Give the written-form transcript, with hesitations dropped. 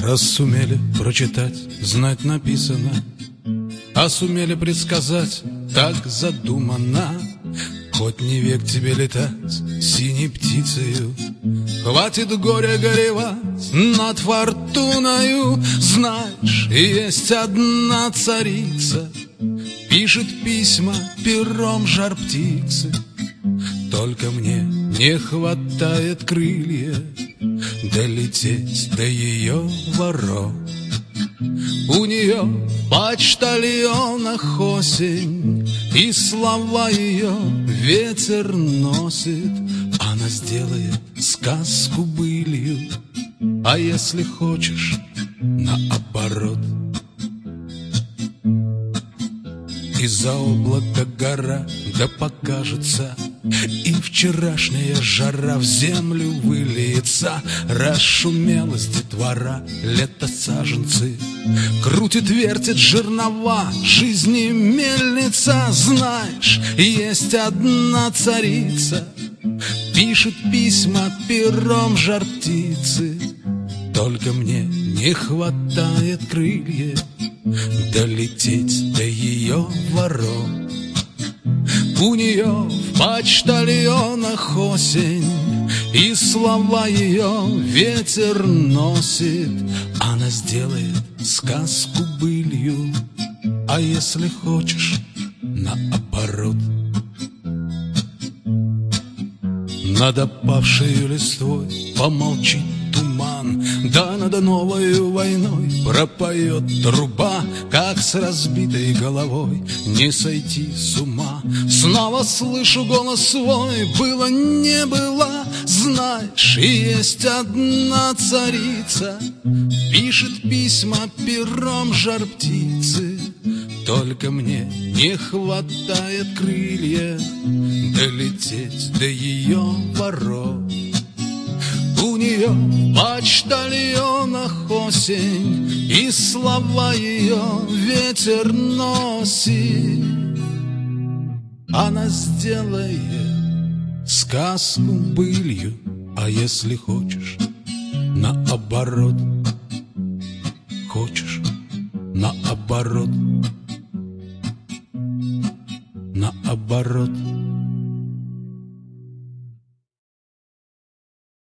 Раз сумели прочитать, знать написано, а сумели предсказать, так задумано. Хоть не век тебе летать синей птицею, хватит горя горевать над фортуною. Знаешь, есть одна царица, пишет письма пером жар птицы. Только мне не хватает крылья долететь до ее ворот. У нее в почтальонах осень, и слова ее ветер носит. Она сделает сказку былью, а если хочешь, наоборот. Из-за облака гора да покажется, и вчерашняя жара в землю выльется. Расшумелась детвора, лето саженцы, крутит, вертит жернова жизни мельница. Знаешь, есть одна царица, пишет письма пером жар птицы. Только мне не хватает крыльев долететь до ее ворот. У нее в почтальонах осень, и слова ее ветер носит. Она сделает сказку былью, а если хочешь, наоборот. Над опавшей листвой помолчит туман, да над новою войной пропоет труба. Как с разбитой головой не сойти с ума. Снова слышу голос свой, было не было. Знаешь, есть одна царица, пишет письма пером жар птицы. Только мне не хватает крылья долететь до ее ворот. У нее в почтальонах осень, и слова ее ветер носит. Она сделает сказку былью, а если хочешь, наоборот. Хочешь, наоборот. Наоборот.